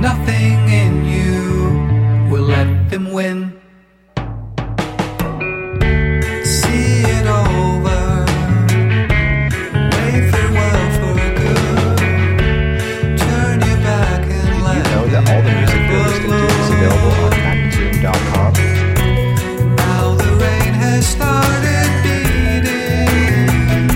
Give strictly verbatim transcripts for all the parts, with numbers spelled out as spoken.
Nothing in you will let them win. See it over. Wait for the world for good. Turn your back and Did let you know that all the music you're listening to is available on magnatune dot com? Now the rain has started beating,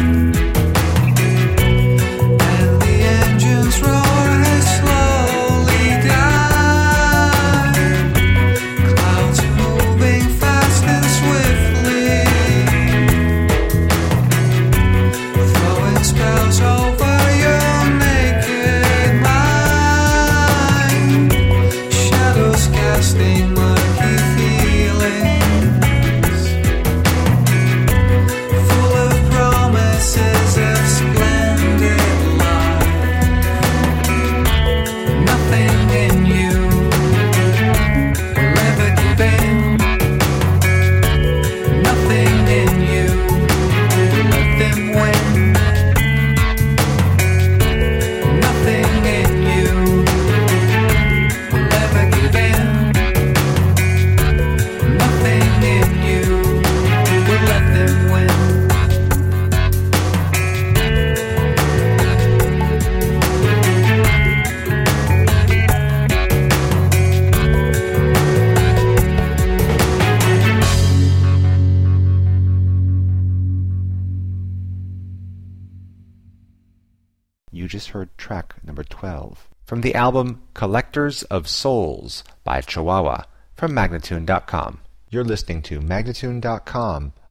and the engine's roar has slowly died. Clouds are moving fast and swiftly, throwing spells over your naked mind. Shadows casting murky feelings, full of promises of splendid life. Nothing in you will ever give in. Nothing in you will let them win. Nothing in you will ever give in. Nothing in you will let them win. You just heard track number twelve from the album Collectors of Souls by Chihuahua from magnatune dot com. You're listening to magnatune dot com